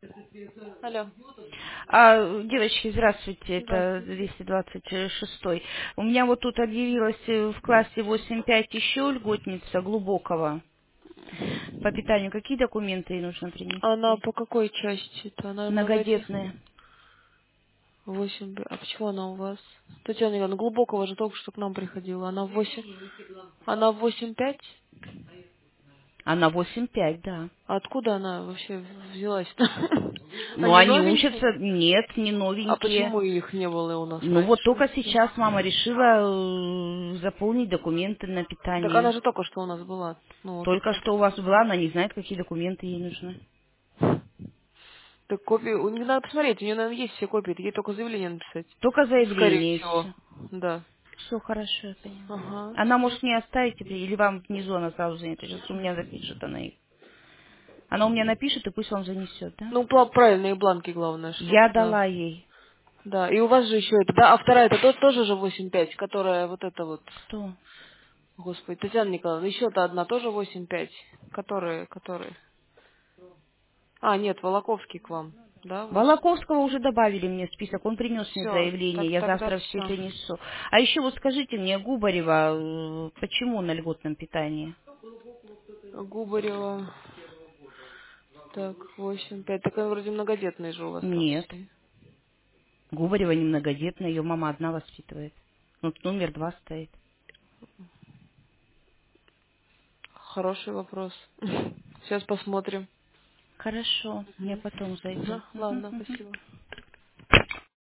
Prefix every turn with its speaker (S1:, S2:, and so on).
S1: Алло.
S2: Девочки, здравствуйте, это
S1: Здравствуйте.
S2: 226. У меня вот тут объявилась в классе 8-5 еще льготница глубокого. По питанию какие документы ей нужно
S1: Она
S2: принести?
S1: по какой части-то? Она многодетная.
S2: Многодетные.
S1: 8. А почему она у вас? Татьяна Ивановна, Глубокого же только что к нам приходила. Она в 8. Она в 8,5?
S2: Она 8-5, да.
S1: А откуда она вообще взялась-то?
S2: Ну,
S1: Они
S2: они
S1: новенькие?
S2: учатся, нет, не
S1: А
S2: новенькие.
S1: почему их не было у нас
S2: Ну, вот
S1: раньше
S2: только
S1: вообще?
S2: сейчас мама решила заполнить документы на
S1: Так она
S2: питание.
S1: же только что у нас была. Ну, вот
S2: Только
S1: как-то.
S2: что у вас была, она не знает, какие документы ей нужны.
S1: Так копии... У нее надо посмотреть, у нее, наверное, есть все копии. Ей только заявление написать.
S2: Только
S1: Скорее
S2: заявление и
S1: всего.
S2: все.
S1: Да.
S2: Все хорошо, я поняла.
S1: Ага.
S2: Она может не оставить или вам внизу она сразу занята. Сейчас у меня запишет она их. Она у меня напишет и пусть вам занесет, да?
S1: Ну, правильные бланки, главное,
S2: Я
S1: чтобы, да.
S2: дала ей.
S1: Да, и у вас же еще это, да? А вторая это тоже же 8,5, которая вот это вот,
S2: Кто?
S1: господи, Татьяна Николаевна, еще-то одна тоже 8,5, которые. А, нет, Волоковский к вам, да, 8.
S2: Волоковского уже добавили мне в список, он принес мне
S1: Все,
S2: заявление,
S1: так
S2: я
S1: тогда
S2: завтра все
S1: все.
S2: принесу. А еще вот скажите мне, Губарева, почему на льготном питании?
S1: Губарева, так, 8,5, так он вроде многодетный же у вас там
S2: Нет,
S1: все.
S2: Губарева не многодетная, ее мама одна воспитывает. Ну, номер 2 стоит.
S1: Хороший вопрос. Сейчас посмотрим.
S2: Хорошо, я
S1: Мгм.
S2: потом зайду.
S1: Ага, ладно, спасибо.